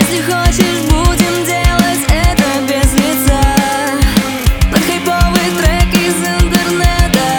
Если хочешь, будем делать это без лица. Под хайповый трек из интернета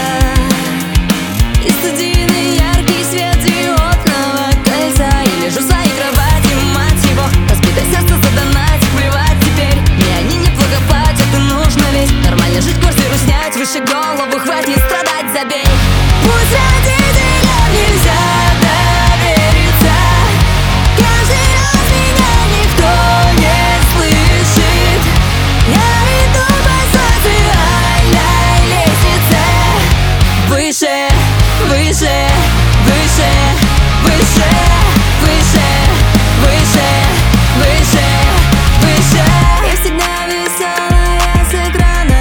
и студийный яркий свет диодного кольца. Я лежу в своей кровати, мать его, разбитое сердце задонатить, плевать теперь. Мне они неплохо платят, и нужно ведь нормально жить, квартиру снять, выше голову, хватит страдать, забей. Пусть родителям нельзя довериться, каждый раз меня никто не слышит. Я иду по социальной лестнице выше, выше, выше, выше, выше, выше, выше, выше. Я всегда веселая с экрана,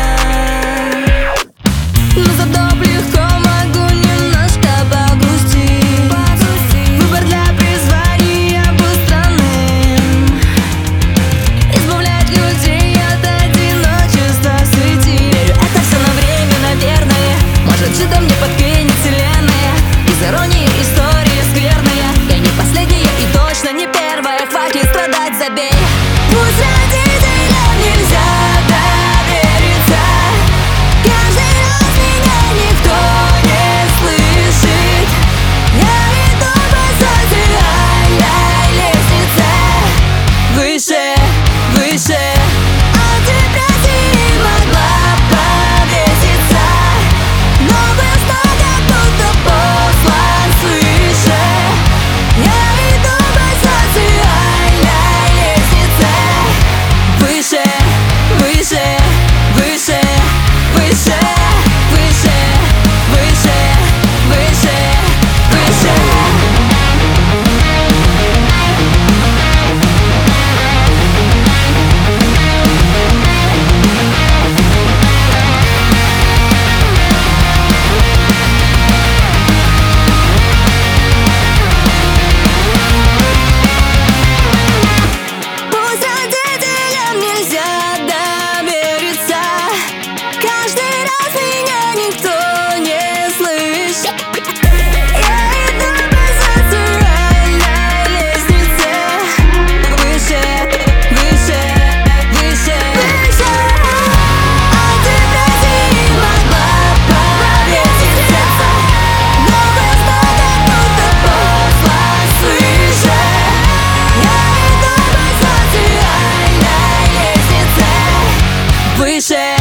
но зато легко могу немножко погрустить. Выбор для призвания был странным, избавлять людей от одиночества в сети. Верю, это все на время, наверное. Может, что-то мне подкинет вселенная. Без иронии история скверная. Я не последняя и точно не первая. Хватит страдать, забей. Пусть родителям нельзя довериться, каждый раз меня никто не слышит. Я иду по социальной лестнице выше, выше. Антидепрессии могла повеситься, но был знак, как будто послан свыше. Я иду по социальной лестнице выше, выше, выше, выше, выше, выше, выше, выше. Пусть родителям нельзя довериться, каждый раз меня никто не слышит. Я иду по социальной лестнице выше, выше, выше, выше. Антидепрессии могла повеситься, но был знак, как будто послан свыше. Я иду по социальной лестнице выше.